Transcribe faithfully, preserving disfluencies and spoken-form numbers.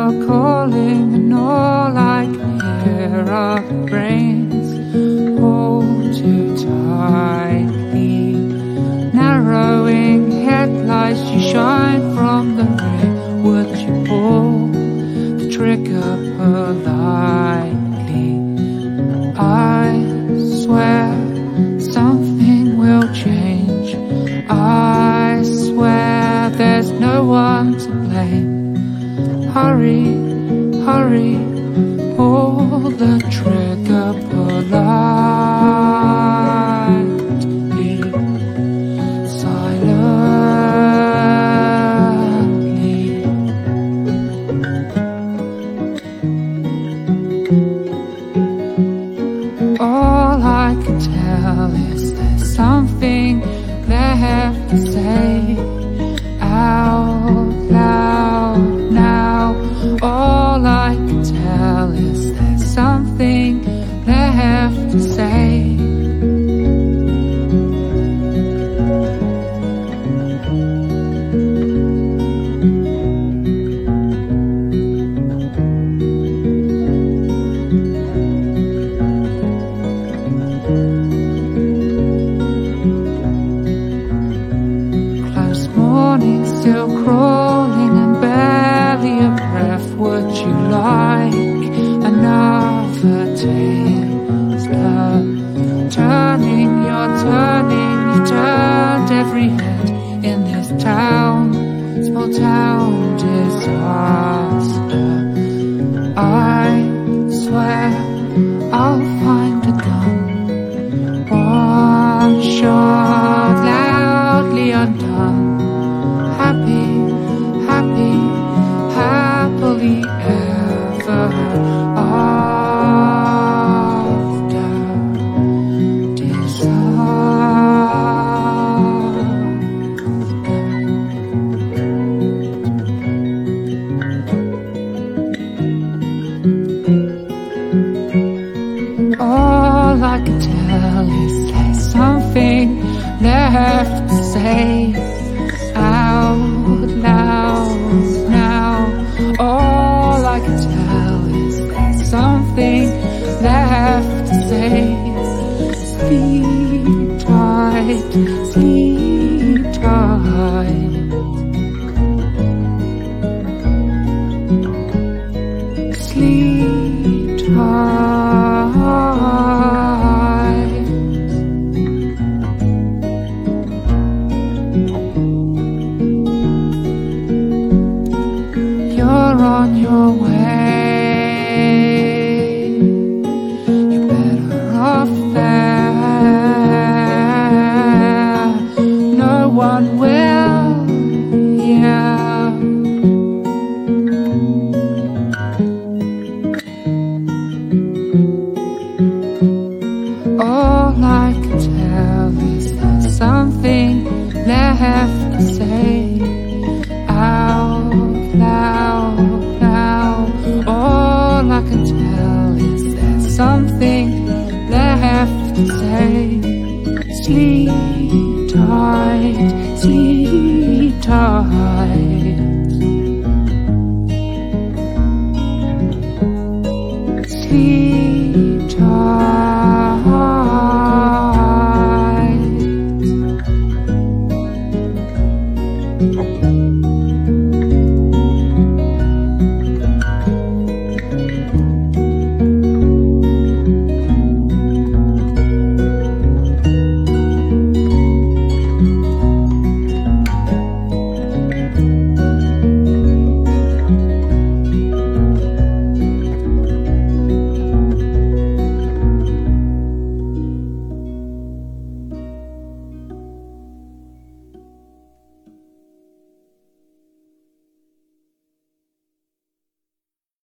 are calling, and all I can hear are the brains. Hold you tightly, narrowing headlights, you shine from the rear. Would you pull the trigger politely? I swear something will change. I swear there's no one to blame. Hurry, hurry, pull the trigger politely, silently. All I can tell is there's something they have to say out loud now. All I can tell is there's something they have to say. Still crawling and barely a breath. Would you like another taster? Turning, you're turning, you turned every head in this town, small town disaster. I swear I'll find a gun, one shot loudly undone. Happy, happy, happily ever after. Disaster. All I can tell is there's something left to say out loud now. All I can tell is there's something left to say. Sleep tight, sleep tight. Sleep tight. You're on your way, you're better off there. No one will, yeah. All I can tell is there's something left to say out loud now. All I can tell is there's something left to say. Sleep tight, sleep